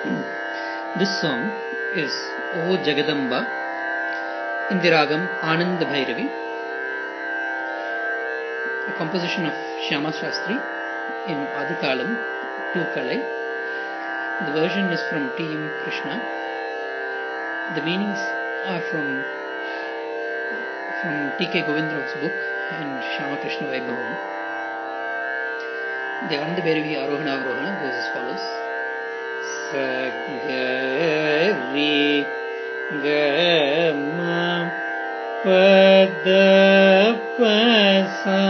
This song is O Jagadamba in the ragam Anand Bhairavi, a composition of Shyama Shastri in Aditalam 2 Kalai. The version is from T.M. Krishna. The meanings are from T.K. Govindrao's book and Shyama Krishna Vaibhavam. The Anand Bhairavi Arohana Avrohana goes as follows. Sa ga ri ga ma pa da pa sa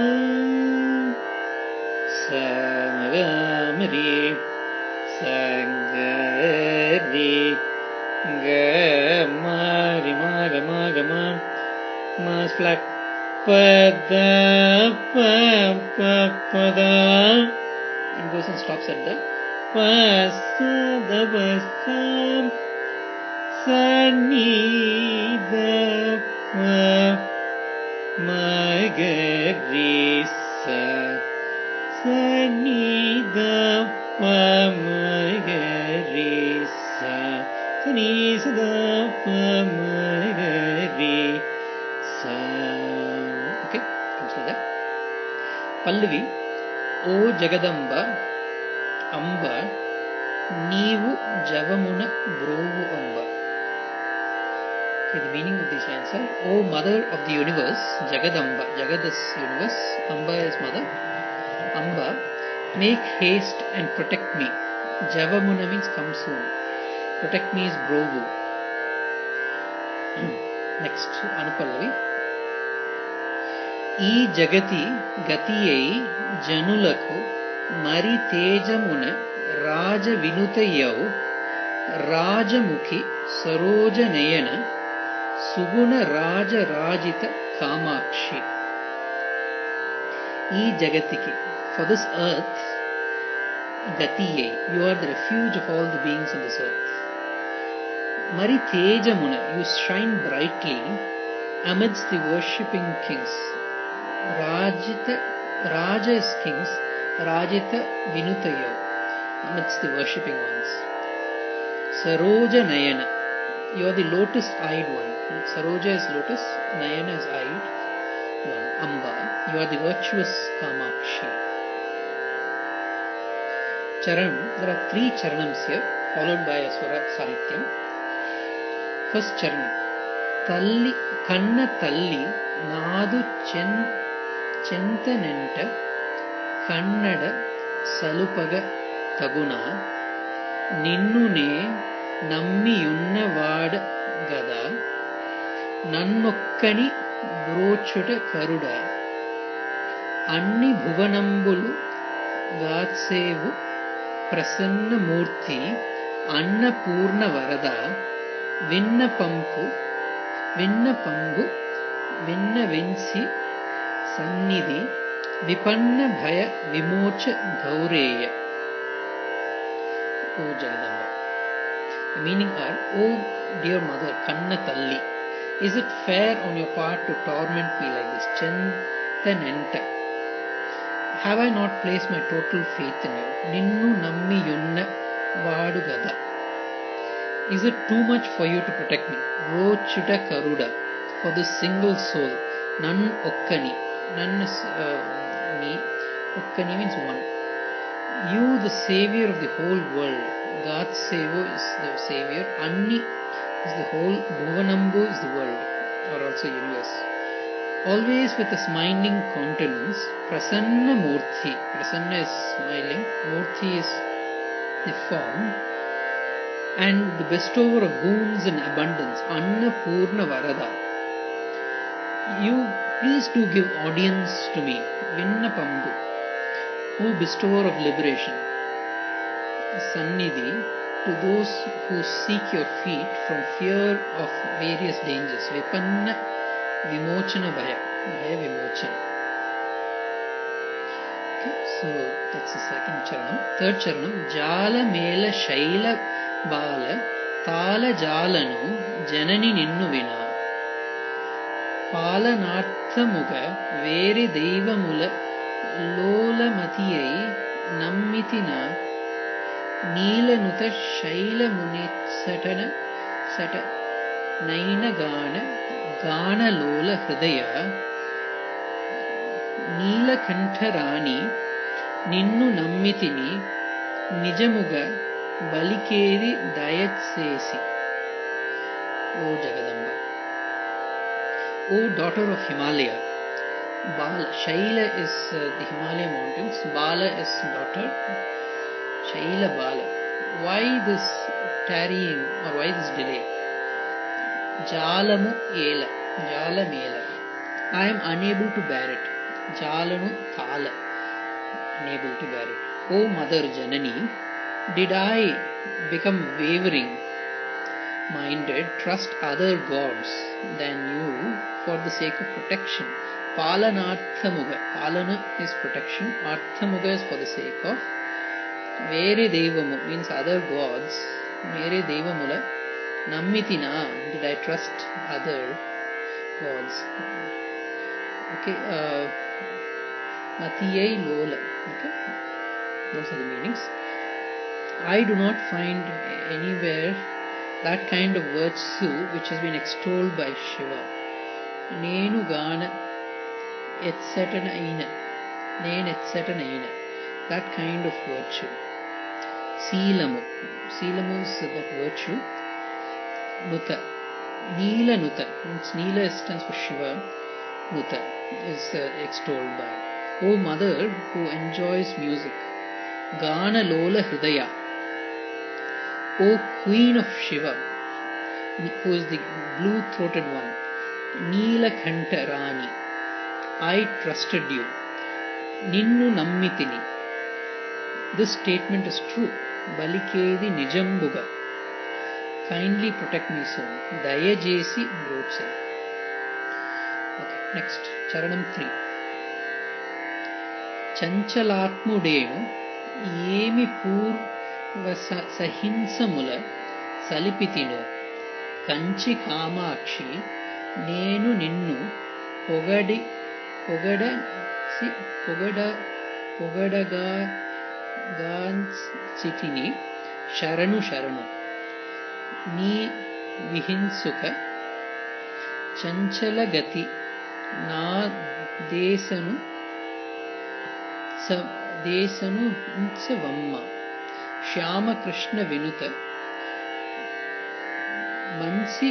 sa ga ma ri sa ga ri ga ma ri ma ga ma ga ma is flat pa da pa pa da and goes and stops at the pa sa da pa sa sa ni da pa ma ga ri sa sa ni da pa ma ga ri sa sa ni sa da pa ma ga ri sa. Okay, comes like that. Pallavi. O Jagadamba Amba Neevu Javamuna Brovu Amba. Okay, the meaning of these lines are: O Mother of the Universe, Jagadamba. Jagad is universe, Amba is Mother. Amba, make haste and protect me. Javamuna means come soon. Protect me is Brovu. Next, Anupallavi. E Jagati Gatiyai Janulaku Mari Tejamuna Raja Vinutayau Rajamukhi Saroja Nayana Suguna Raja Rajita Kamakshi. E Jagatiki, for this earth, Gatiyai, you are the refuge of all the beings on this earth. Mari Tejamuna, you shine brightly amidst the worshipping kings. Rajita, Raja is kings, Rajita Vinutayav, amidst the worshipping ones. Saroja Nayana, you are the lotus-eyed one. Saroja is lotus, Nayana is eyed one. Amba, you are the virtuous Kamakshi. Charanam, there are 3 charanams here, followed by a Swara Sahityam. First charanam. Talli, Kanna Talli, Nadu Chentanenta, Kannada Salupaga Taguna, Ninnune Nammiyunna Vada Gada, Nannokkani Brochuta Karuda, Anni Bhuvanambulu Gatsevu Prasanna Murthy, Anna Purna Varada, Vinnapambu, Vinna Vinsi, Sannidhi, Vipanna Bhaya Vimocha Gaureya. O Jagadamba. The meaning are: O dear mother, Kanna Talli, is it fair on your part to torment me like this? Chentanenta. Have I not placed my total faith in you? Ninnu Nammi Yunna Vadugada. Is it too much for you to protect me? Brochuta Karuda, for this single soul. Nan Okkani. Nan is me. Okkani means one. You, the savior of the whole world. Gatsevo is the savior. Anni is the whole. Bhuvanambu is the world, or also universe. Always with a smiling countenance. Prasanna Murthy. Prasanna is smiling. Murthy is the form. And the bestower of boons and abundance. Anna Purna Varada. You please do give audience to me. Vinnapambu. O bestower of liberation. Sannidhi, to those who seek your feet from fear of various dangers. Vipanna Vimochana Bhaya. Bhaya Vimochana. Okay, so that's the second charanam. Third charanam. Jala Mela Shaila Bala Tala Jalanu Janani Ninnuvina Palanarthamuga Veri Devamula Lola Matiyai Nammitina Neelanuta Shaila Munitsatana Sata Naina Gana Lola Hridaya Neelakantharani Ninnu Nammitini Nijamuga Balikeri Dayatsesi. O Jagadamba, O daughter of Himalaya. Bala, Shaila is the Himalaya mountains, Bala is daughter, Shaila Bala. Why this tarrying or why this delay? Jalamu Ela, Jalamela. I am unable to bear it. Jalanu Thala, unable to bear it. O Mother Janani, did I become wavering minded, trust other gods than you for the sake of protection? Palanarthamuga. Palana is protection. Arthamuga is for the sake of. Vere Devamu means other gods. Mere Devamula. Nammitina. Did I trust other gods? Okay. Matiyai Lola. Okay. Those are the meanings. I do not find anywhere that kind of virtue which has been extolled by Shiva. Nenu Gana etc. Nen etc. That kind of virtue. Seelamu. Seelamu is that virtue. Nuta. Neela Nuta. Neela stands for Shiva. Nuta is extolled by. O Mother who enjoys music. Gana Lola Hridaya. O Queen of Shiva, who is the blue-throated one. Neelakanta Rani. I trusted you. Ninnu Nammitini. This statement is true. Balikedi Nijambuga. Kindly protect me soon. Dayajesi Brotse. Okay, next. Charanam 3. Chanchalatmudenu Yemi Sahinsamula Salipitino Kanchi Kamakshi Nenu Ninnu Pogadaga Gans Chitini Sharanu Ni Vihinsuka Chanchalagati Na Desanu Unsavamma Shyama Krishna Vinuta Mansi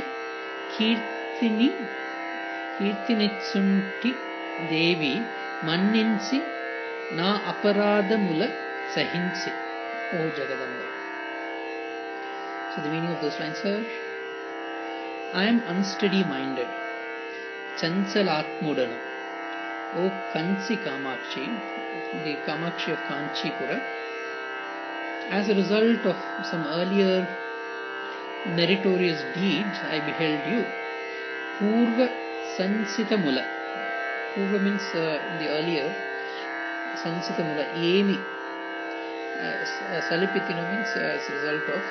Kirtinitsunti Devi Manninsi Na Aparadamula Sahinsi. O Jagadamba. So the meaning of those lines are: I am unsteady minded. Chanchalatmudanu. O Kansi Kamakshi, the Kamakshi of Kanchipura. As a result of some earlier meritorious deeds, I beheld you. Purva Sansitamula. Purva means in the earlier. Sansitamula. Yemi. Salipitino means as a result of.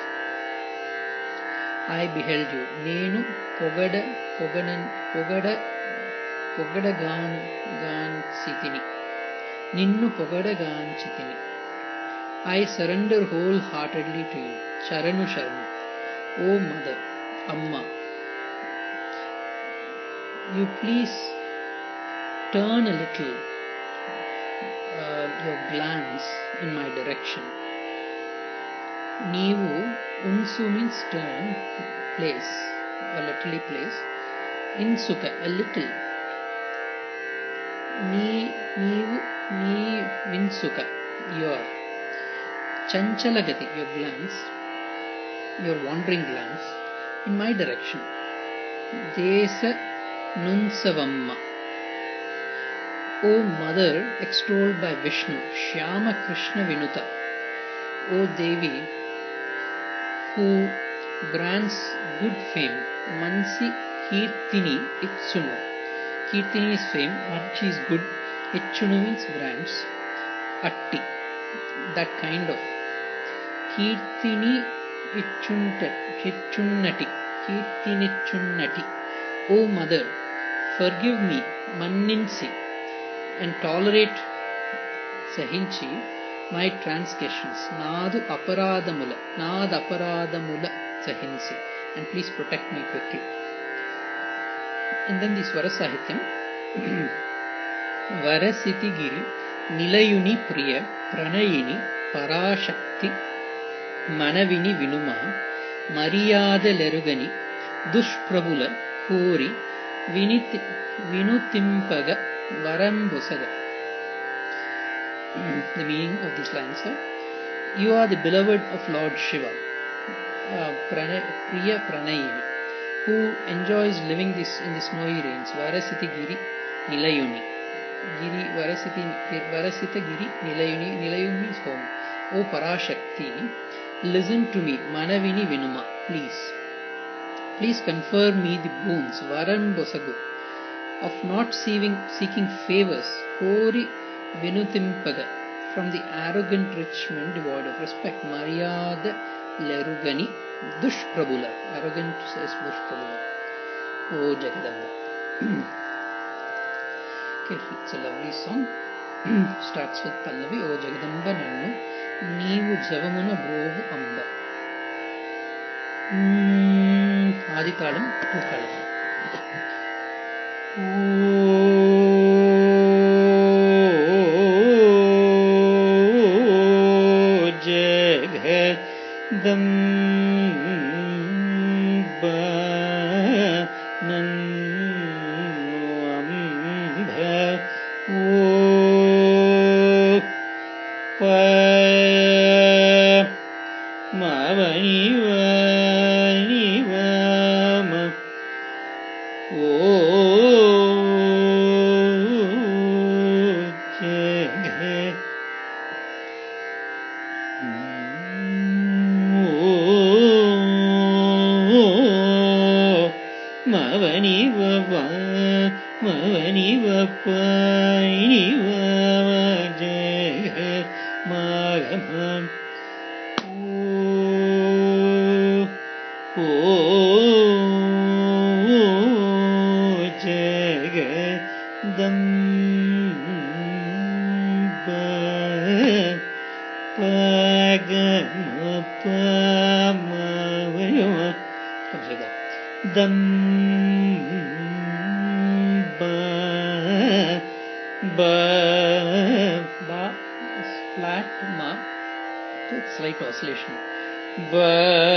I beheld you. Nenu Pogadagan Sitini. Ninnu Pogadagan Chitini. I surrender wholeheartedly to you. Sharanu. O Mother, Amma, you please turn a little your glance in my direction. Neevu, Unsu means turn, place, or literally place. Insuka, a little. Neevu, Vinsuka, your. Chanchalagati, your glance, your wandering glance, in my direction. Desa Nunsavamma. O Mother extolled by Vishnu, Shyama Krishna Vinuta. O Devi, who grants good fame, Mansi Kirtini Itsunu. Kirtini is fame, Mansi is good, Ichunu means grants, Atti, that kind of. Kirtini Ichunnati. Kirtinichunnati. O Mother, forgive me, Manninsi, and tolerate Sahinchi, my transgressions. Nadu aparadamula. Nad aparadamula sahinsi. And please protect me quickly. And then the Swara Sahityam. Varasiti Giri, Nilayuni Priya, Pranayini, Parashakti, Manavini Vinuma, Mariyada Lerugani, Dushprabula, Kori, Vinutimpaga, Varambosaga. The meaning of these lines are: you are the beloved of Lord Shiva, Priya Pranayini, who enjoys living in the snowy rains. Varasiti Giri Nilayuni. Varasita Giri Nilayuni. Nilayuni is home. O Parashakti, listen to me. Manavini Vinuma, please confer me the boons, Varam Bosagu, of not seeking favors, Kori Vinutimpaga, from the arrogant rich men devoid of respect, Maryada Lerugani, Dushprabula, arrogant says Dushprabula, O Jagadamba. Okay, it's a lovely song. Starts with Pallavi. O Jagadamba Nannu, Neevu Javamuna Brovu Amba. Aditalam, Tukalam. O Jagadamba Nannu Amba. O Mavani O Jagat Mavani Vapani Jagat Magamam O Jagadamba Pagama Pamavayama. Comes like that. Damba Ba is flat, Ma with slight oscillation. Ba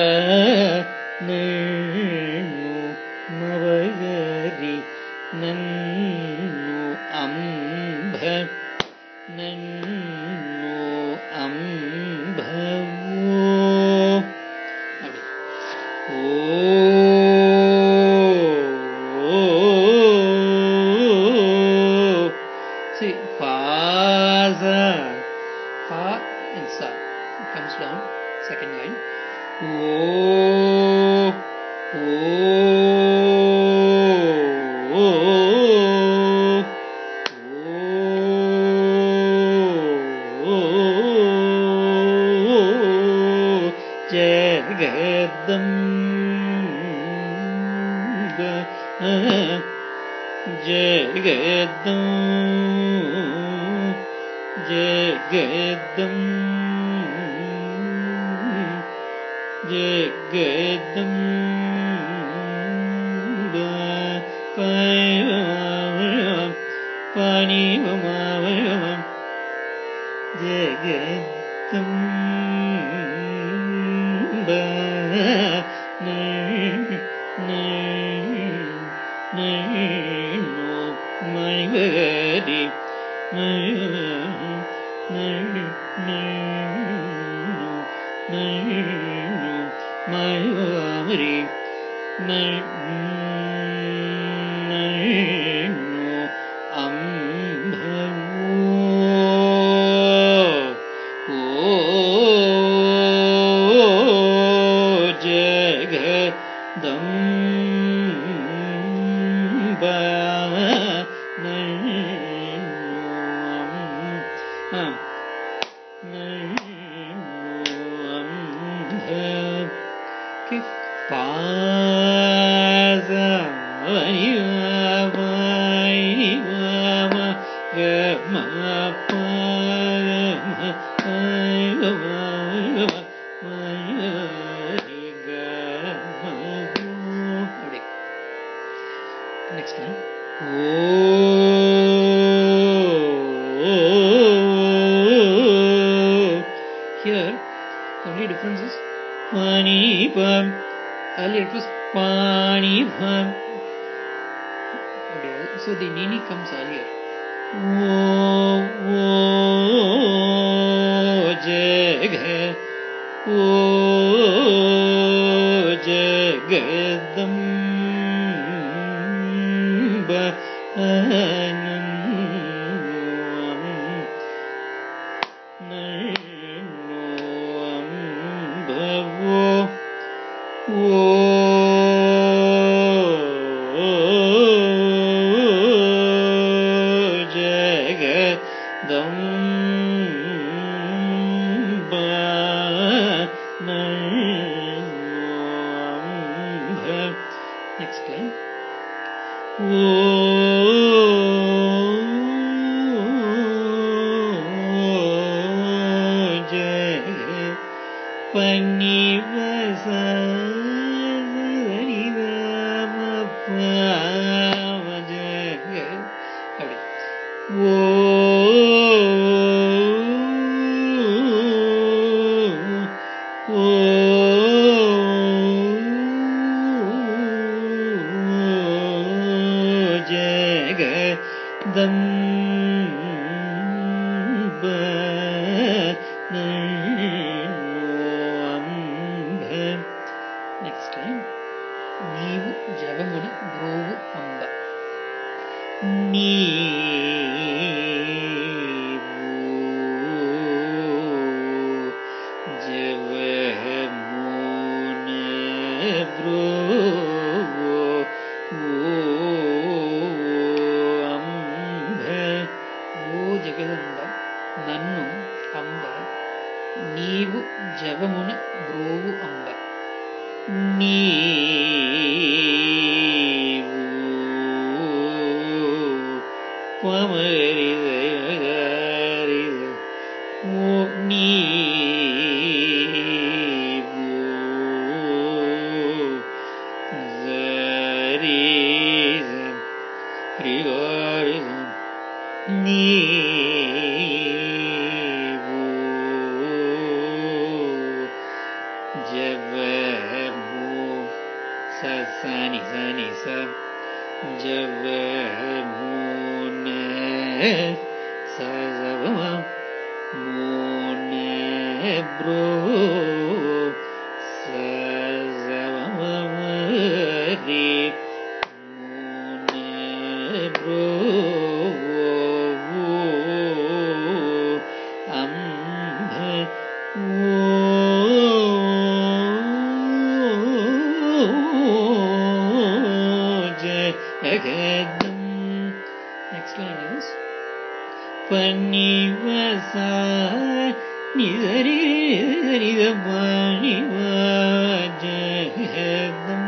Nannu Mavagari Nannu Amba Nannu Amba O see, Paza, Pa and Sa. It comes down, second line. O Jagadamba Panivamavayam Jagadamba Nannu Manivagari Nannu Mayavamari Nannu Ambhavu O Jagadamba Nannu Ambhavu. Okay. Paza Gama Pagama Next line. Here, the only difference is Pani Pam. Earlier it was Pani Pam. So the Nini comes earlier. Jaga Jagadamba Next line. Next line. Neevu Javamuna Brovu Amba. Neevu Javamuna Brovu Amba. O Jagadamba Nannu Amba. Neevu Javamuna Brovu Amba. Neevu Pamarida O Neevu Zarida Rigorida Neevu Javamu Sani Sani Sa Javamuna Sazavama Muna Bro Sazavamari Muna Bro Amba Jagadam. Next line is Panivasa Nidari Paniva Jagadam.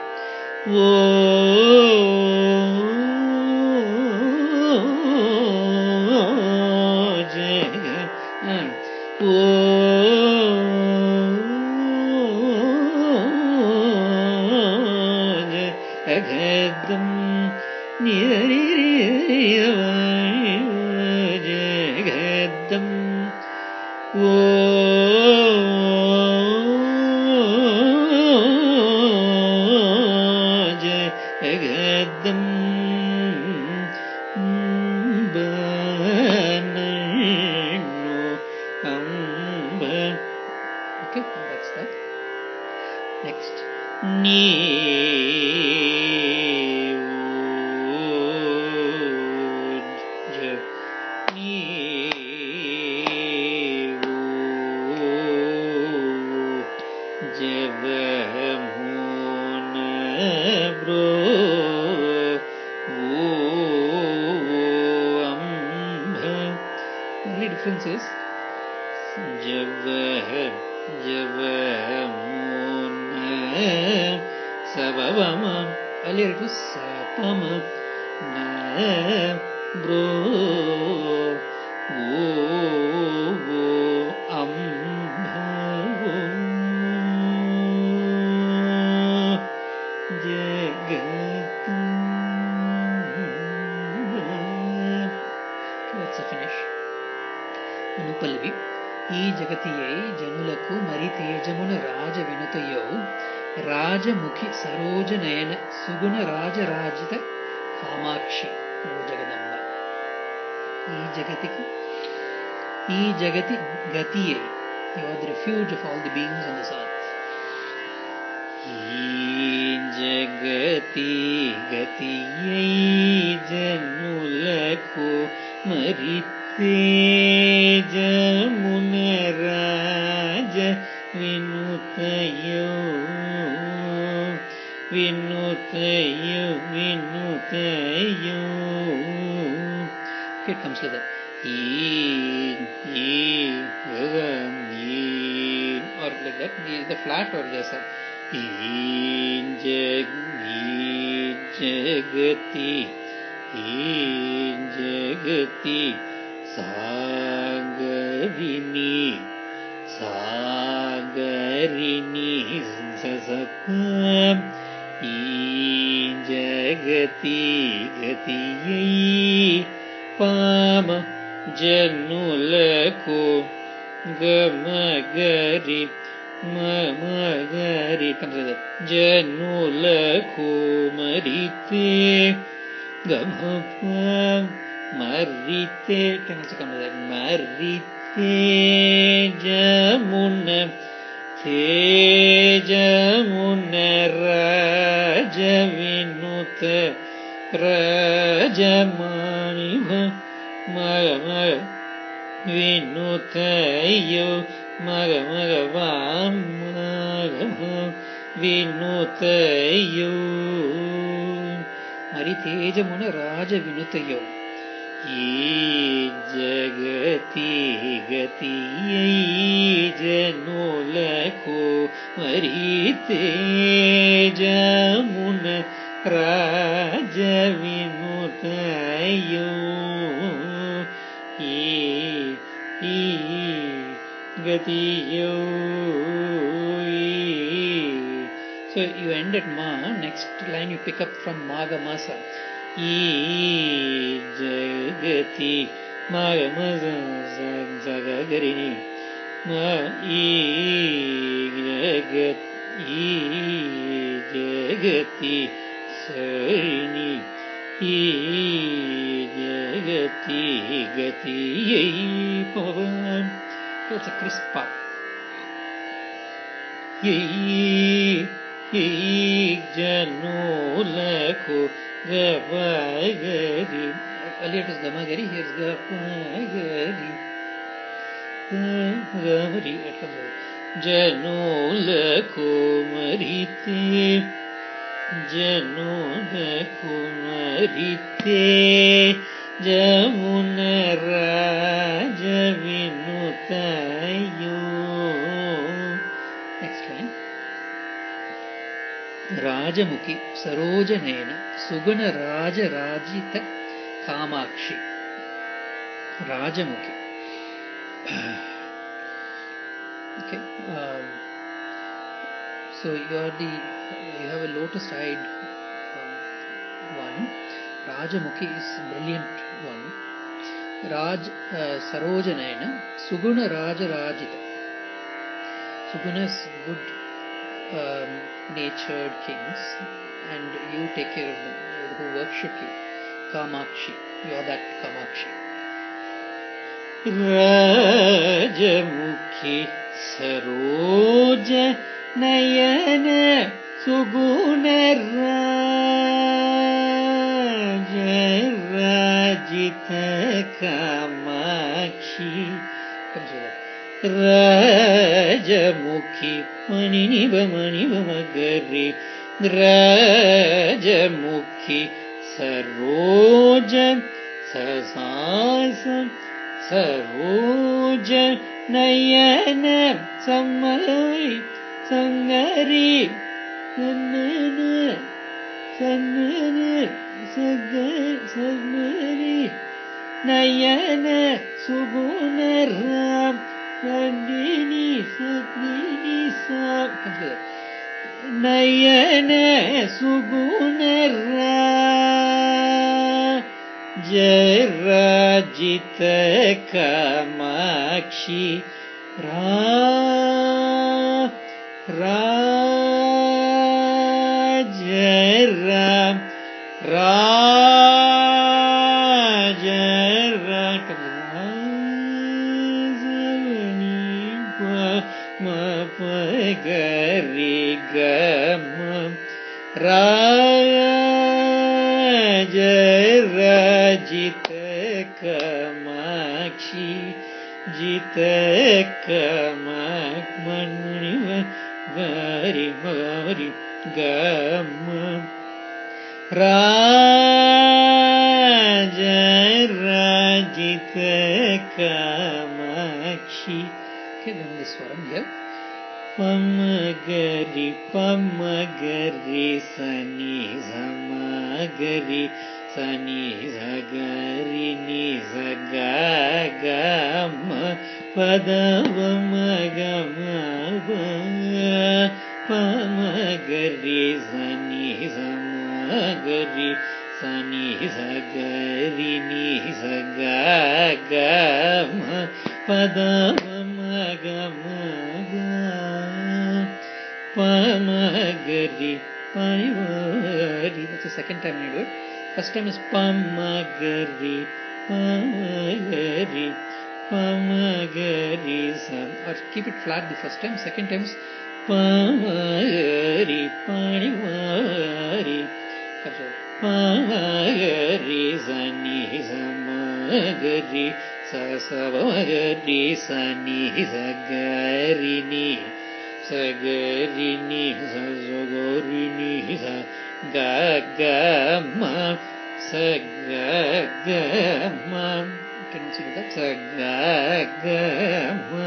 Jagadam Jagadam Jagadam Banano Amba. Okay, that's that. Next. Javamuna Bro Amba. The only difference is Javamuna Sabavama. Earlier it was Sapama Na Bro Amba. ఈ జగతియై జనులకు మరి తేజమున రాజ వినుతయో రాజముఖి సరోజ నయన సుగుణ రాజరాజిత కామాక్షి ఓ జగదంబ. ఈ జగతి గతియై, you are the refuge of all the beings on this earth. ఈ జగతి గతియై జనులకు మరి తేజమున రాజ వినుతయో Okay, it comes like that. Or like that. The flat or just a jagati sagarini sasapam jagati gatiyai pama janulaku gamagari mamagari comes like that. Janulaku marite gamapam marite can also come like that. Marite jamuna tejamuna raja vinuta rajamaniva maga vinutayo maga vinutayo మరి తేజమున రాజ వినుతయో ఈ జగతి గతియై జనులకు మరి తేజమున రాజ వినుతయో ఈ gatiyo. So you end at ma, next line you pick up from magamasa. E jagati magamasa zagagarini ma jagati sarini jagati gatiyai pavam. It's a crisp part. Janulaku gavagari. Earlier it was gamagari, here is gavagari. Gamari, it comes out. Janulaku marite. Janulaku marite. Jamuna raja vinutayo. Next line. Rajamukhi sarojanena suguna raja rajita kamakshi. Rajamukhi. Okay. So you have a lotus-eyed one. Rajamukhi is brilliant one. Sarojanayana Suguna Raja Rajita. Suguna is good natured kings, and you take care of them, who worship you. Kamakshi, you are that Kamakshi. Rajamukhi Saroja Nayana Suguna Rajita Kamakshi comes with that. Rajamukhi Maniva Magari Rajamukhi Saroja Sasasa Saroja Nayana Samari Sangari Sanana Sagari Nayana Suguna Ram Sadini Sa Nayana Suguna Rajarajita Kamakshi Ra Ra Jara Rajara Ma Pagari Gama Rajara Jita Kamakshi Jita Kamak Manmani Vari Vari Gama Rajita Kamakshi. Okay, then this one here. Pamagari Sani Zamagari Sani Zagari Ni Zagagama Padavamagama Pamagari Sani Zamagari Sani Zagari Ni Zagagama Padavamagama Pamagari Panivari. That's the second time I do it. First time is Pamagari Pamagari Pamagari San. Or keep it flat the first time. Second time is Pamagari Panivari Pamagari Sani Samagari Sasavagari Sani Sagarini Sagarini Sazogorini Sagagama Sagagama. Can you see that? Sagagama.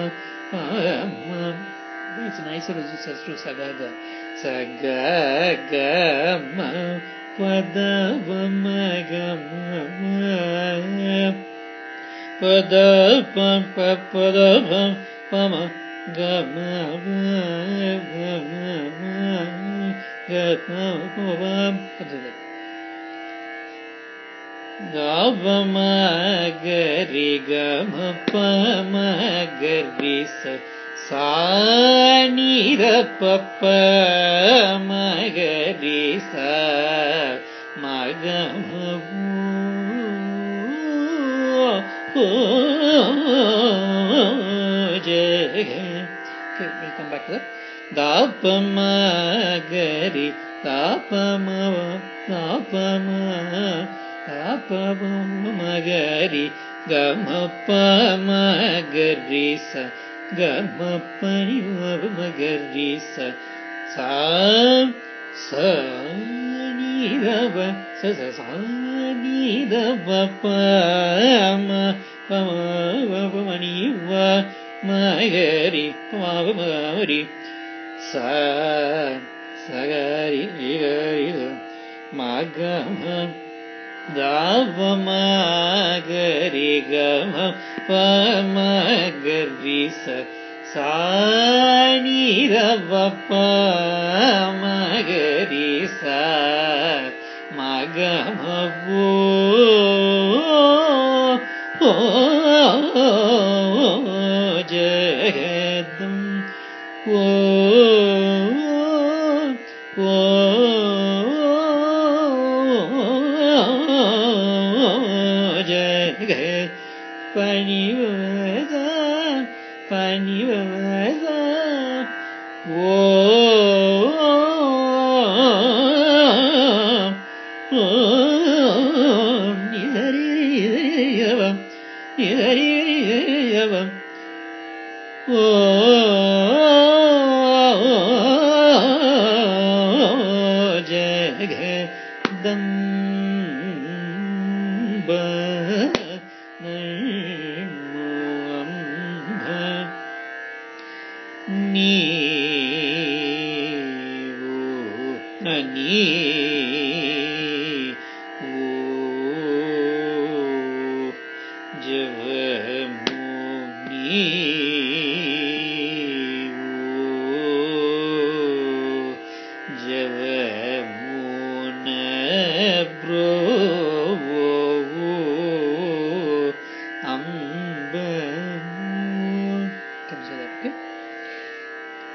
It's nicer as to Sagaga. Sagagama Padavamagama Padapam Padapam Pama Gama Gavamagari Gama Pamagari Sanira Papa Magari Sa Magama Okay, we'll come back to that. Dapamagari Dapamagari Gamapamagari Sa Gamapamagari Sa Sanirava Sanirava Pama Pamaniva Magari Pamavamari Sagari Magama Davamagari Gama Pamagari Sanirava Pamagari Magama Jagam Jagat Panivasa Panivasa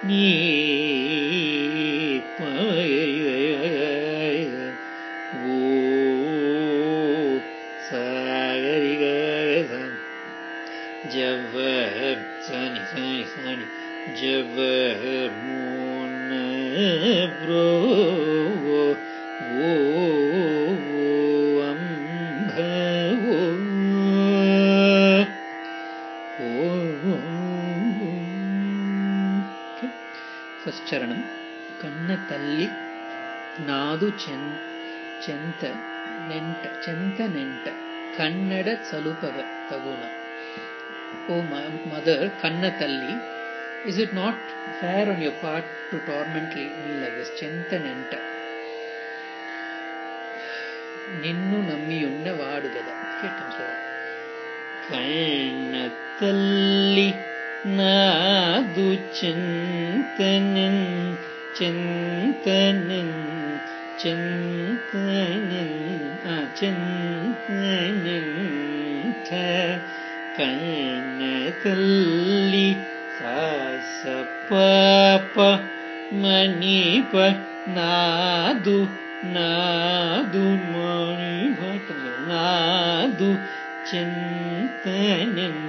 நீ ஓ சகரி ஜவ சனி சனி சனி ஜவ மூன bro ஓ அம்ப first ಚರಣಂ ಕಣ್ಣ ತಲ್ಲಿ ನಾದು ಚೆಂತ ನೆಂಟ ಕನ್ನಡ ಸಲುಪಗ ತಗುಣ. ಓ mother, ಕನ್ನ ತಲ್ಲಿ, is it not fair on your part to torment me like this? ಚೆಂತ ನೆಂಟ ನಿನ್ನು ನಮ್ಮಿಯುಣ್ಣ ವಾಡುಗದ. ಕಣ್ಣ ತಲ್ಲಿ ನಾದು ಚೆಂತನೆನ್ ಕಣ್ಣ ತಲ್ಲಿ ಸಾಸ ಪಾಪ ಮಣಿಪ ನಾದು ಮಣಿಪ ನಾದು ಚೆಂತನೆನ್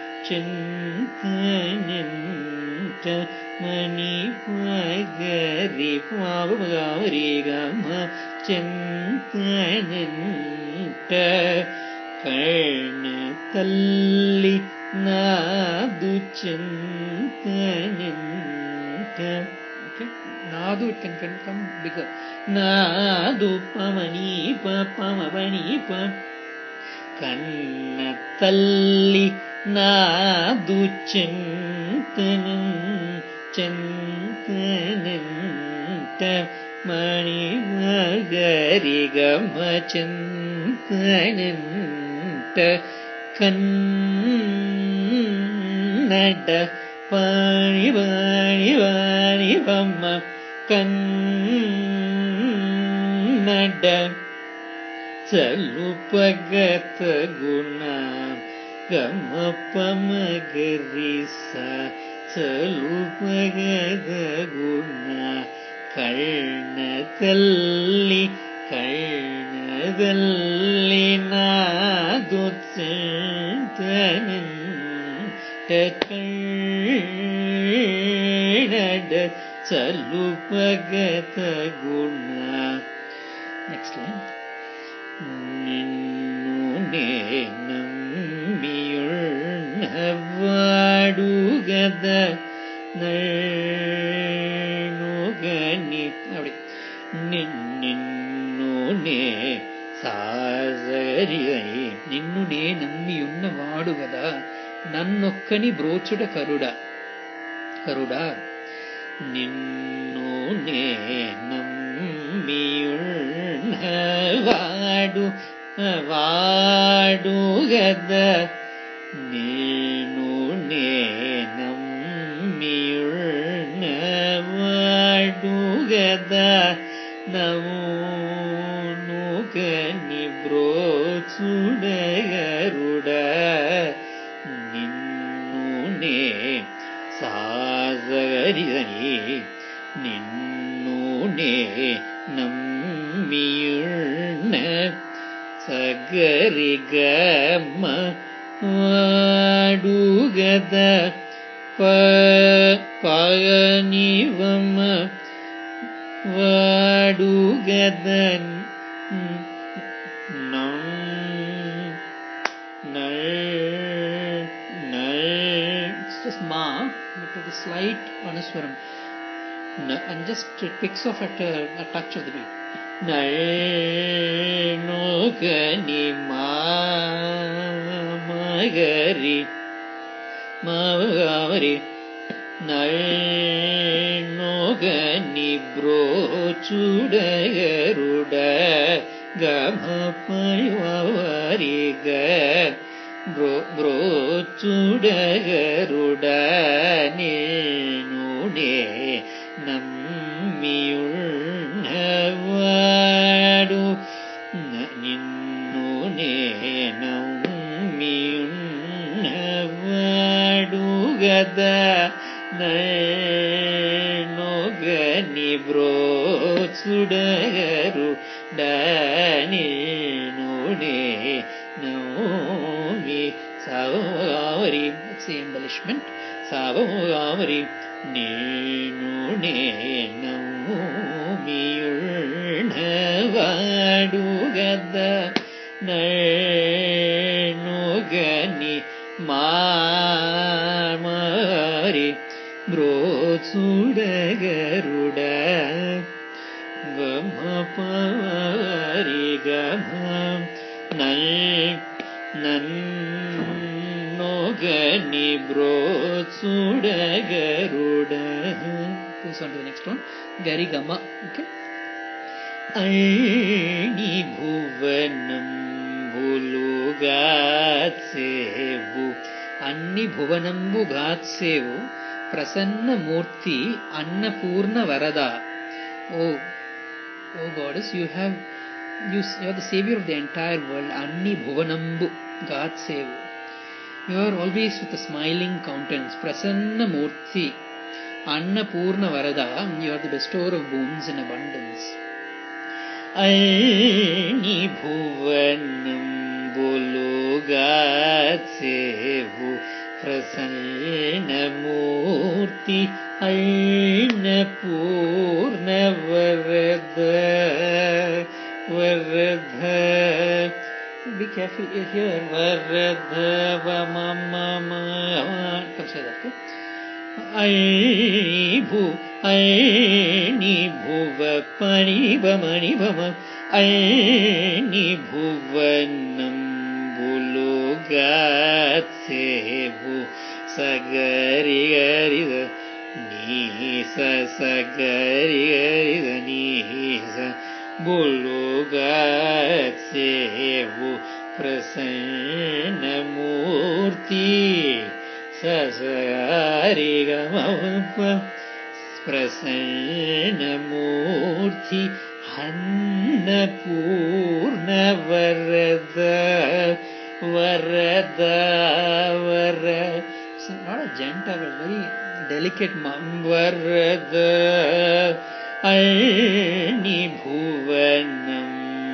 ಮಣಿ ಪಗರಿ ಪಾವರಿ ಗಮ ಚೆಂತನೆಂಟ ಕರ್ಣ ತಲ್ಲಿ ನಾದು ಚೆಂತನೆಂಟ. ನಾದು it can come bigger. ನಾದು ಪಮನಿ ಪಮವನಿ ಪ ಕಣ್ಣ ತಲ್ಲಿ ನಾದು ಚೆಂತನೆಂಟ ಮಣಿ ಮಗರಿ ಗಮ ಚೆಂತನೆಂಟ ಕನ್ನಡ ಪಾಣಿ ಪಾಣಿ ಪಾಣಿ ಪಮ್ಮ ಕನ್ನಡ ಸಲುಪಗತ ಗುಣ ಗಮ ಪಮಗರಿ ಸ ಸಲುಪಗದ ಗುಣ ಕರ್ಣ ತಲ್ಲಿ ನಾದು ಚೆಂತನೆಂಟ ಕನ್ನಡ ಸಲುಪಗತ ಗುಣ. Next line. ನಿನ್ನುನೇ நம்பியுள்ளவாடுகத நுகனி. அப்படி நின்னுனே சாசரியை నిన్నునే నమ్మియున్న వాడుగదా నన్నొక్కని బ్రోచుడ కరుడా నిన్నునే నమ్మియున్న వాడుగద నిన్నునే నమ్మియున్న వాడుగద నమునుకని బ్రోచుడగరుడ నిన్నునే சாசரிதனி நின்னுனே நம்பியுள்ள சகரி கம வாடுகத பகனிவம வாடுகத just ma but with a slight anuswaram and just it picks off at a touch of the beat. Nalnokani magari magari nalnokani brochudaruda gamapayavariga ಬ್ರೋಚುಡಗರುಡನೇನುಡೆ ನಮ್ಮಿಯುಳ್ಳವಾಡು ನಿನ್ನುನೆ ನಮ್ಮಿಯುಳ್ಳವಾಡುಗದ nogani bro sudagaru dani nune naomi savavari. That's the embellishment. Savavari nune naomi ulnavadugada nogani Mari Brotsudagaruda Gama Pari Gama Nogani Brotsudagaruda. Goes on to the next one. Gari Gama. Okay. Aini Bhuvanam Bulugatsevu Anni Bhuvanambu Gatsevu Prasanna Murti Annapurna Varada. Oh Goddess, you are the savior of the entire world. Anni Bhuvanambu Gatsevu. You are always with a smiling countenance. Prasanna Murti Annapurna Varada. You are the bestower of boons in abundance. Aini Bhuvanam Bulugatsevu Prasanna Murti Annapurna Varada. Be careful here. Varada Vamama. Come say that. Okay? Aini Bhuva Mani Bhama Aini Bhuvanam Bulugatsevu Sagari Garida Nisa Sagari Garida Nisa Bulugatsevu Prasanna Murti Sasagari Gamapa Prasanna Murti Annapurna Varada. It's not a gentle, very delicate Varada. Aini Bhuvanam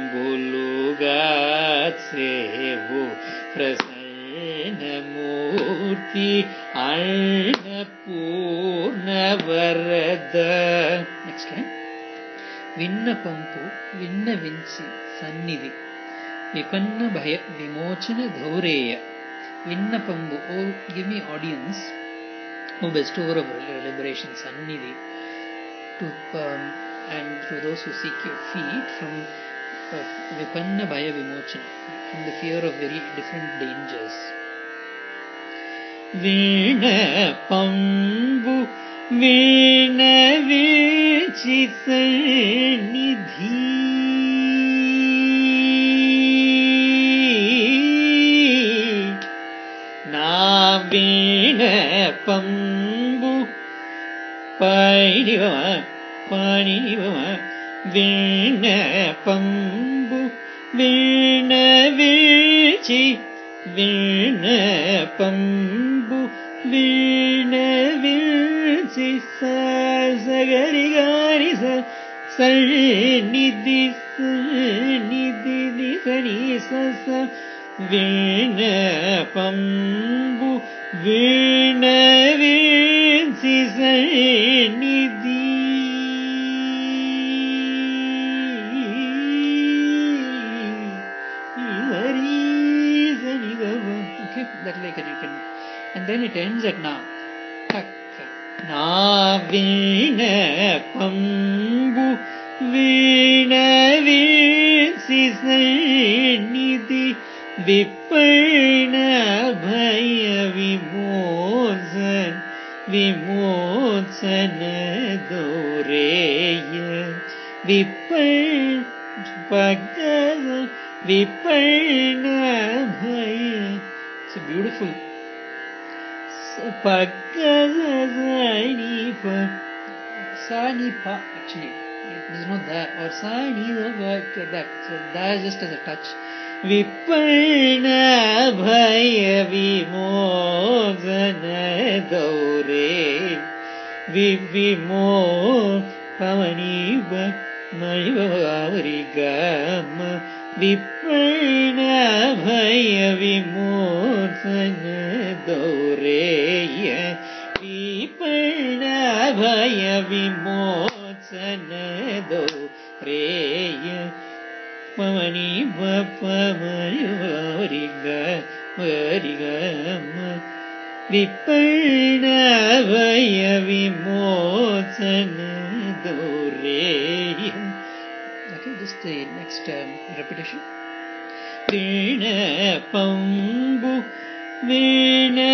Bulugatsevu Prasanna Murti Annapurna Varada. Next line. Vinnapampu Vinnavinchi Sannidhi Vipanna Bhaya Vimochana Dhaureya. Vinnapambu, oh give me audience, oh bestower of liberation, Sannidhi, and to those who seek your feet from Vipanna Bhaya Vimochana, from the fear of very different dangers. Vinnapambu Vinnavinchi Sannidhi Vinnapambu Panivama Vinnapambu Vinnavinchi Vinnapambu Vinnavinchi Sagarigarisa Sannidhi Sanisa Vinnapambu Vinnavinchi Sannidhi. Okay, that like it you can, and then it ends at na. Na Vinnapambu Vinnavinchi Sannidhi Vipanna Bhaya Vimochana Dhaureya. Vipanna Bhaya. It's a beautiful Sanipa actually. It is not that, or Sani like that. So that just as a touch. विपर्ण भय विमोचन दौरे विमो पवनीव मयवावरी गम विपर्ण भय विमोचन दौरेय विपर्ण भय विमोचन दौरेय पवनी बपमयवावरी गम विपर्ण भय विमोचन दौरेय. Okay, just the next repetition. Veena pambu veena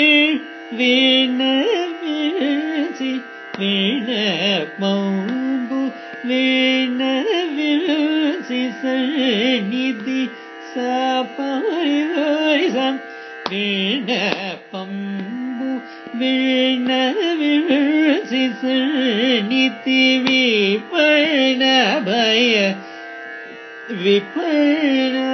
virsi veena pambu veena virsi sanidhi saparivarisam veena pambu veena virsi sanidhi viparna bhaya viparna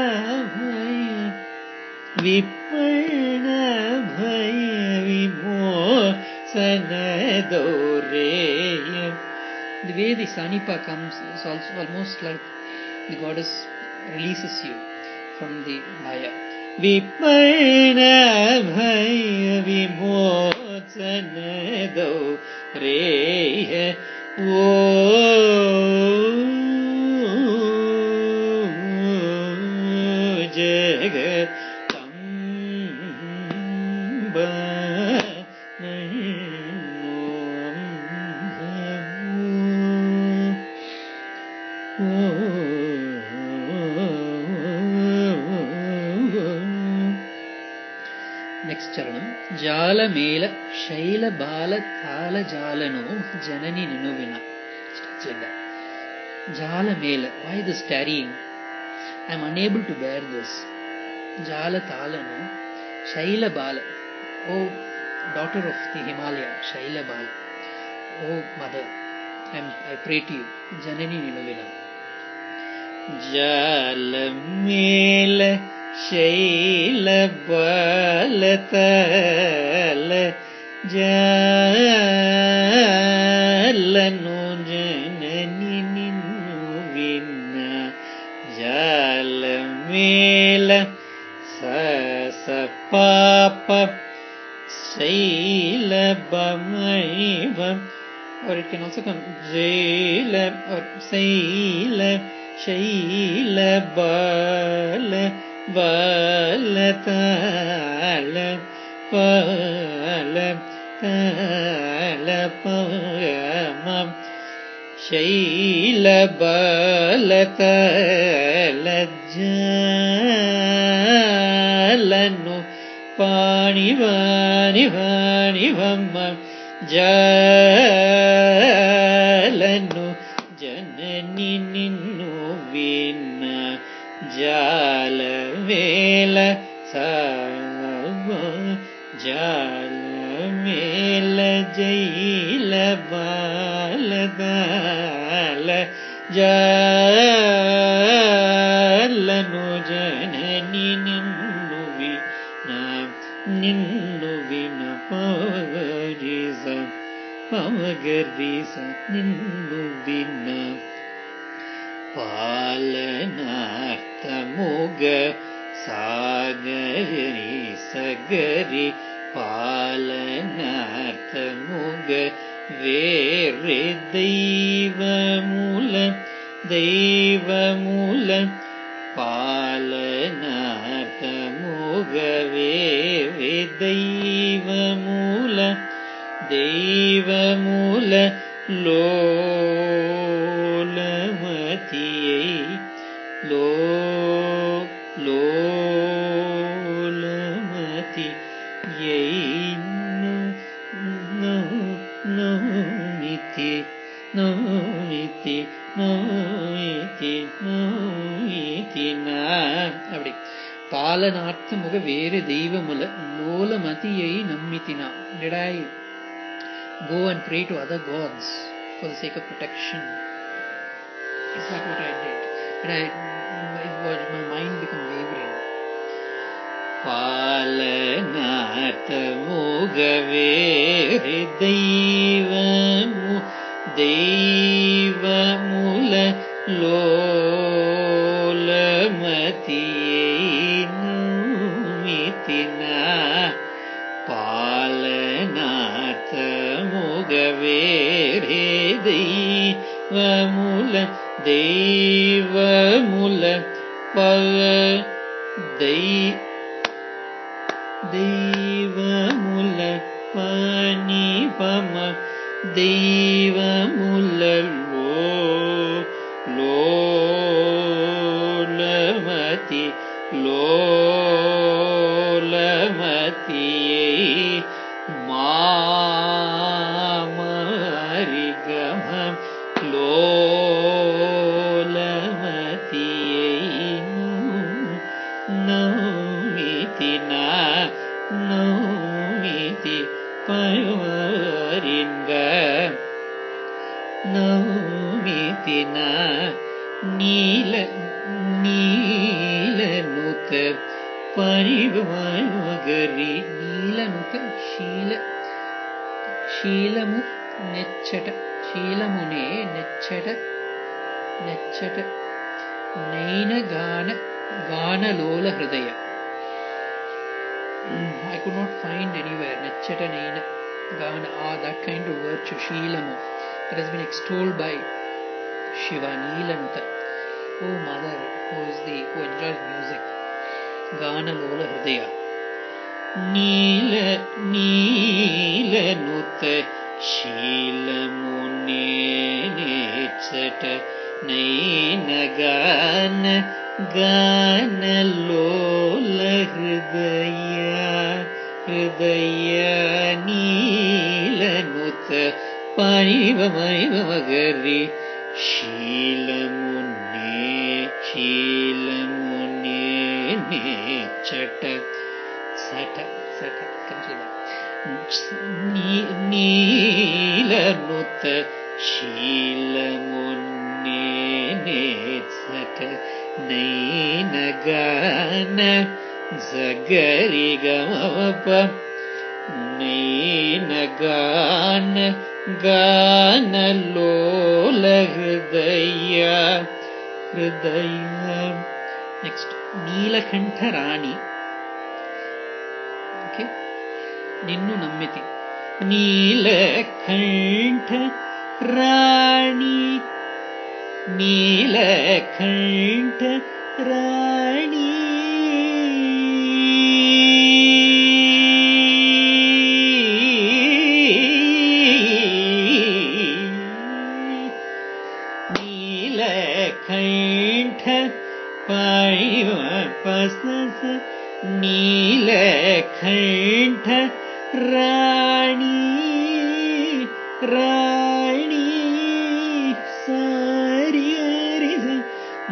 bhaya vimochana dौरेय. The way the Sanipa comes is also almost like the goddess releases you from the Maya. Viparna bhaya vimochana dौरेय. Next charanam. Jala mela shaila bala thala jalano janani ninuvina. Starts like that. Jala mela. Why this tarrying? I am unable to bear this. Jala thalano shaila bala. Oh daughter of the Himalaya, shaila bala. Oh mother, I pray to you. Janani ninuvina. Jala mela shaila bala thala jalano janani ninuvina. Jala mela sa papa shaila bamaiva. Or it can also come jaila or saila shaila bala bala thala thala pama shaila bala thala jalano pani vani vani vamma jalano janani ninuvina. Jala mela sava jala mela jaila bala dala jalano janani ninuvina pavarisa ninuvina. Palanarthamuga sagari sagari palanarthamuga vere deivamula palanarthamuga vere deivamula lolamatiye lolamatiye nomiti na. அப்படி பாலனார்த்தமுக வேறு தெய்வமுல லோலமதியை நம்மித்தினா. Did I go and pray to other gods for the sake of protection? Is that what I did? Did my mind become wavering? पालनार्थमुगवे दैवमुललोलमतियैनुमितिना पालनार्थमुगवे दैवमुल दैवमुल पानिपम लोलमतियै मामरिगम लोलमतियै नौमिति पयवरिन्ग नौमितिना नीलनुत परिवगरि नीलनुत शीलमु नेच्छट शीलमुने नेच्छट नैन गानलोल हृदय. I could not find anywhere Nechata Naina Gana that kind of virtue Sheelamu that has been extolled by Shiva Neelanuta. Oh Mother, who enjoys music. Gana Lola Hridaya. Neelanuta Sheelamune Nechata Naina Gana Lola Hridaya Neelanuta Parivamagari Sheelamune Nechata Sata comes with that. Neelanuta Sheelamune Nechata Naina Gana Zagari Gamapa Naina Gana Lola Hridaya. Next, Neelakantha Rani. Okay, Ninnu Nammiti. Neelakantha Rani. Neelakantha Rani. Neelakantha Neelakantha Rani Sariyarisa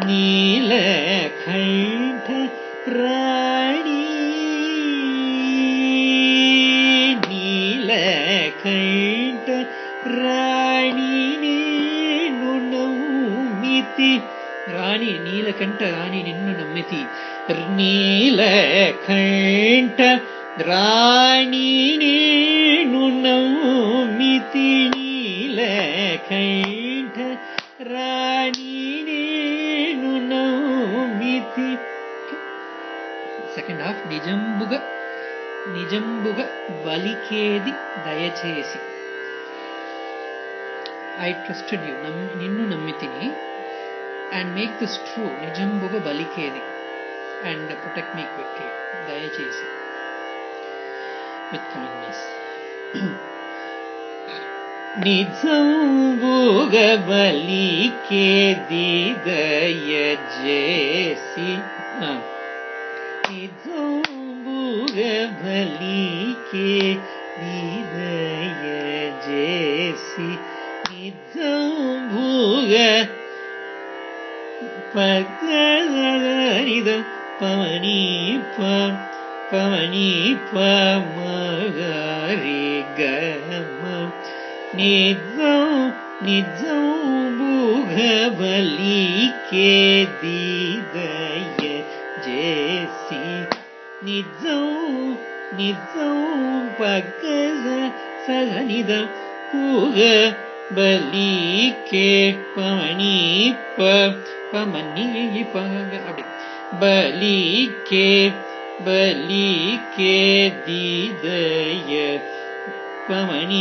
Neelakantha Rani Neelakantha Rani Ninnu Nammiti Rani Neelakantha Rani Ninnu Nammiti Neelakantha Rani Ninnu Nammiti Neelakantha Rani Ninnu Nammiti. Second half Nijambuga Balikedi Dayachesi. I trusted you Ninnu Nammitini and make this true Nijambuga Balikedi and protect me quickly Dayachesi with kindness. Nijambuga Balikedi Dayachesi Nijambuga Balikedi Dayachesi Nijambuga Padanida Pamanipa Magari Gama Nijambuga Balikedi Dayachesi निजौ निजौ पगज सजनिद पूग बलिके पमणि पमनी அப்படி பலிக்கே தீதய பமணி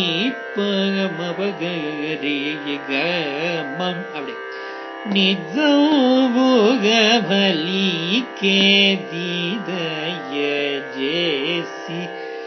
பகமபகரிகமம் அப்படி நிஜோக பலிக்கே தீதய ஜேசி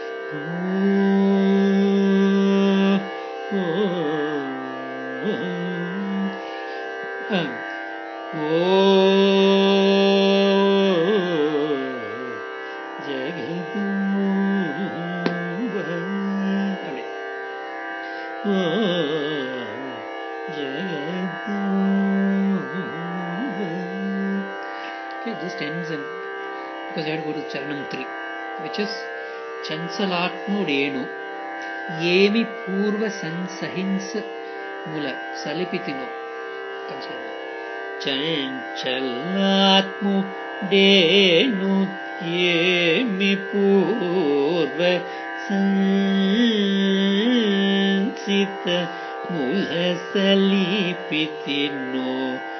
Okay, just ends in because I have to go to Charanam 3, which is Chansalatmudenu Yemi Purva Sansahins Mula Salipitino. Chansalatmudenu Yemi Purva Sansita Mula Salipitino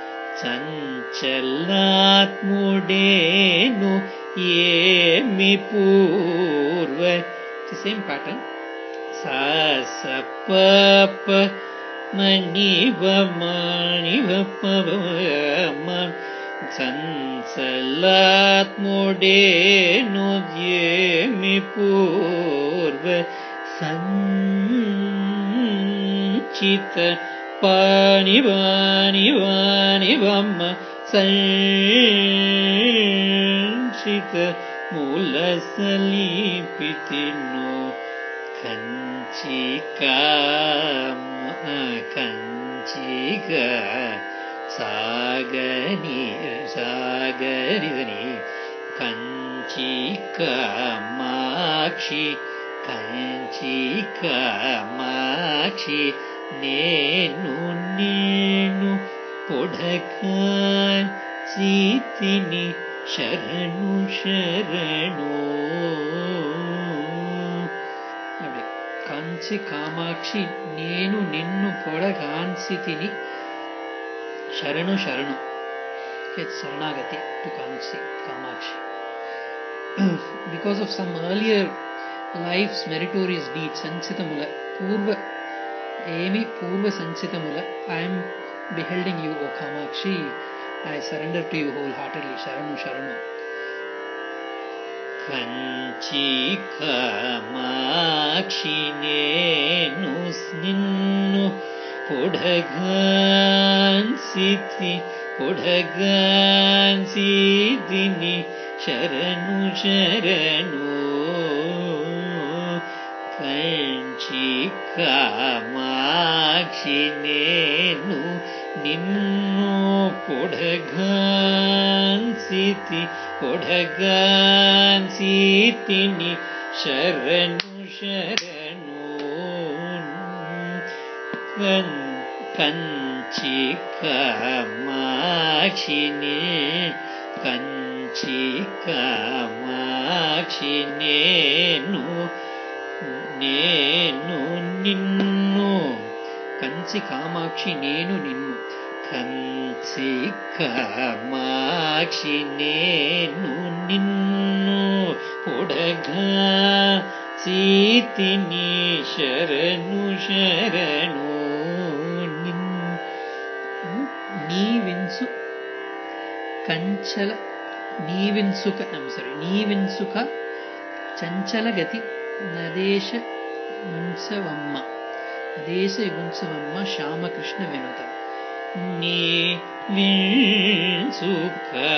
Chanchalatmudenu Yemi Purva. It's the same pattern. Sa-sa-pa-pa Mani-va-mani-va-pa-va-ma Chanchalatmudenu Yemi Purva Sanchita Pani-vani-vani-vamma Sanchita Mulasalipitino Kanchika Sagaridani Kanchika Makshi Nenu Podhakai Sitini Sharanu Kanchi Kamakshi Nenu Ninnu Podhakansitini Sharanu. It's Saranagati to Kanchi Kamakshi. Because of some earlier life's meritorious deeds, Sanchitamula Purva Emi Purva Sanchitamula, I am beholding you, O Kamakshi. I surrender to you wholeheartedly. Sharanu. Kanchi Kamakshi Nenu Ninnu Podhagansitini Sharanu Kanchi Kamakshi Nenu Ninnu Podhagansitini Sharanu Kanchi Kamakshi Nenu Ninnu Kanchi Kamakshi Nenu Ninnu Kanchi Kamakshi Nenu Ninnu Podhagansitini Sharanu Nivinsu Kanchala Nivinsuka Chanchalagati Nadesha Yunsavamma Shama Krishna Vinuta Nivinsuka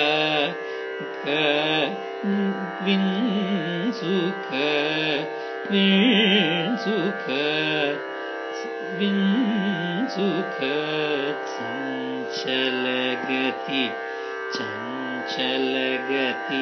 Chanchalagati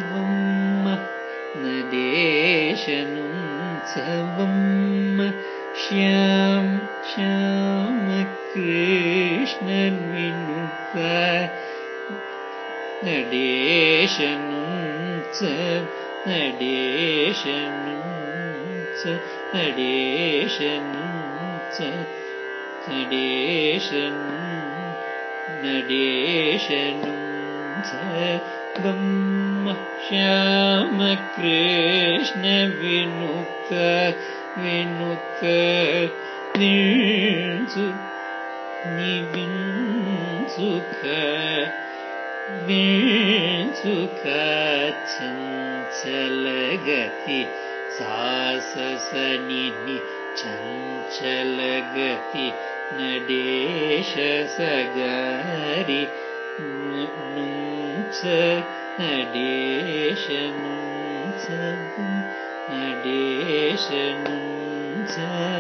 Nadeshanunsa Vamma Shyama Krishna विनुत നടേശനുംസ നടേശനുംസ നടേശനുംസ നടേശനും നടേശനുംസ ബ്രഹ്മ ശ്യാമകൃഷ്ണ വിനുത വിനുത നിൻസു നിവിൻസുഖ चञ्चलगति साससनिनि चञ्चलगति नडेश सगरि नुंच नडेश नुंच नडेश नुंच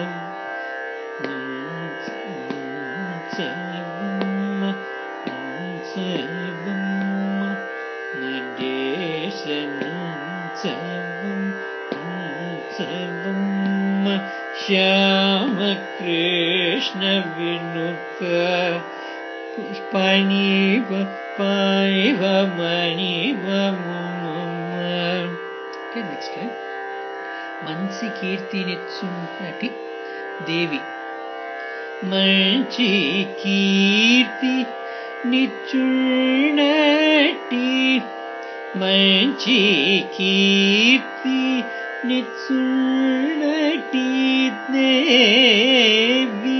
श्याम कृष्ण विनुत पाणिव पाइव मणिव Okay, next line. मंसी कीर्ति नित्सुन्नटि देवी मंची कीर्ति निचुन्नटि मंची कीर्ति निचुन्नटि देवी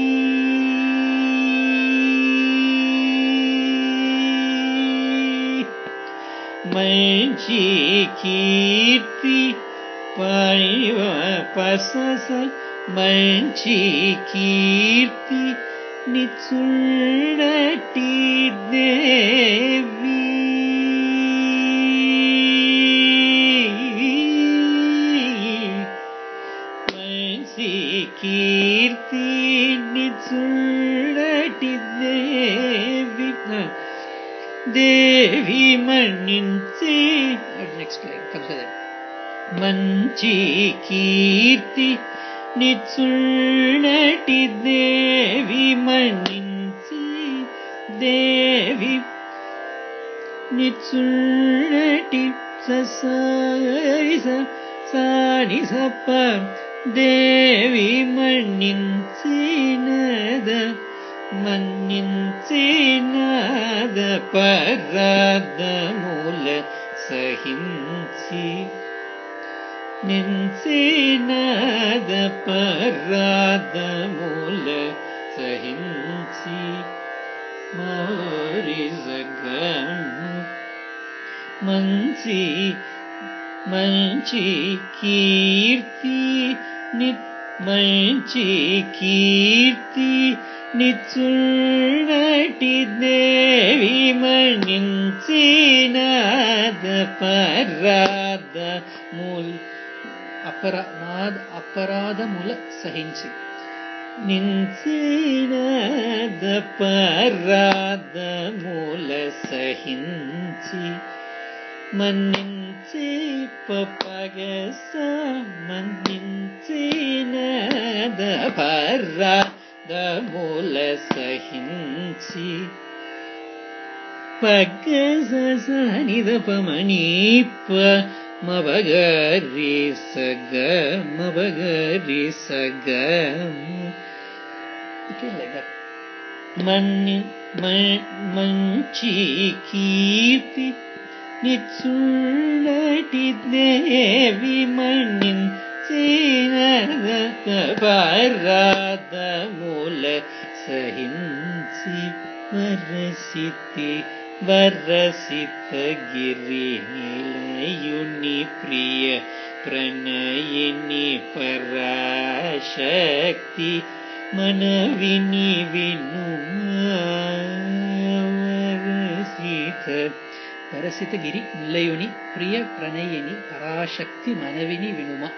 मंची कीर्ति पाइव पसस मंची कीर्ति निचुन्नटि देवी मंची कीर्ति निचुन्नटि देवी देवी मन्निंचे. Next line comes with it. मंची कीर्ति निचुन्नटि देवी मन्निंची देवी निचुन्नटि ससारिस सानिसप देवी मन्निंची नद मन्निंची नद पराद मूल सहिंसी निंसीनाद पराद मूल सहिंसी मौरिजगम मंसी मंची कीर्ति मंची कीर्ति निचुन्नटि देवी मन्निंसीनाद पराद मूल अपराध मूल सहिंसी निंसीनाद पराध मूल सहिंसी मन्निंची पपगस मन्निंसीनाद पराध मूल सहिंसी पगस सनिद पमणीप मबगरि सगम okay, like that. मंची कीर्ति निचुन्नटि देवी मन्निंचीनद पराद मूल सहिंसी वरसित गिरि निलयुनि प्रिय प्रणयिनि पराशक्ति मनविनि विनुमा वरसित गिरि निलयुनि प्रिय प्रणयिनि पराशक्ति मनविनि विनुमा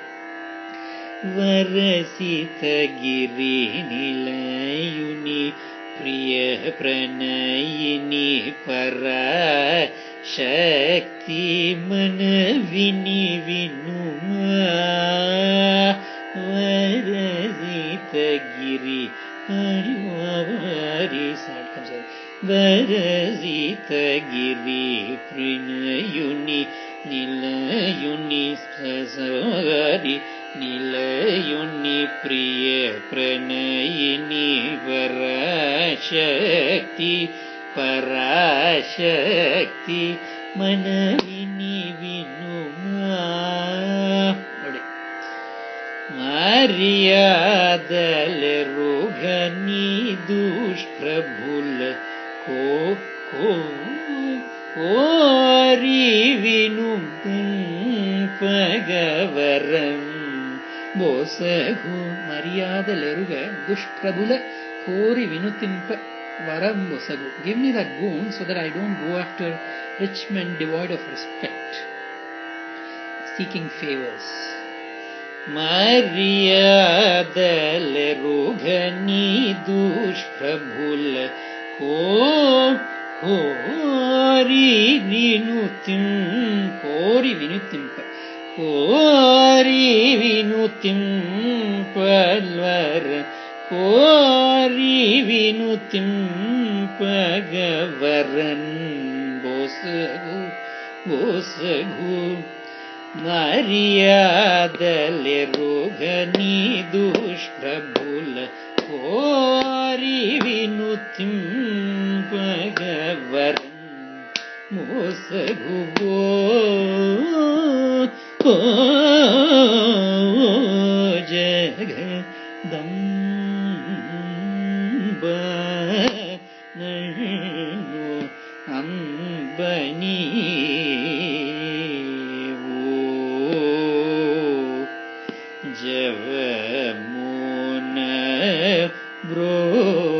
वरसित गिरि निलयुनि प्रिय प्रणयिनि पराशक्ति मनविनि विनुमा वरसित गिरि प्रणयुनि निलयुनि ससवारि निलयुनि प्रिय प्रणयिनि पराशक्ति ಪರಾಶಕ್ತಿ ಮನವಿನಿ ವಿನುಮಾ ನೋಡಿ ಮರ್ಯಾದಲೆ ರೋಗನಿ ದುಷ್ಪ್ರಭುಲ ಕೋರಿ ವಿನು ಪಗವರಂ ಬೋಸಗು ಮರ್ಯಾದಲೆರುಗ ದುಷ್ಪ್ರಭುಲ ಕೋರಿ ವಿನುತಿಂಪ Varam Bosagu. Give me that boon so that I don't go after rich men devoid of respect, seeking favors. Maryadale Rogani Dushprabhula Kori Vinutim Palvara Kori vinutim pagavaran bosagu Maryadale rogani dushprabhula Kori vinutim pagavaran bosagu Jagadamba Nano Ambani Javamuna Bro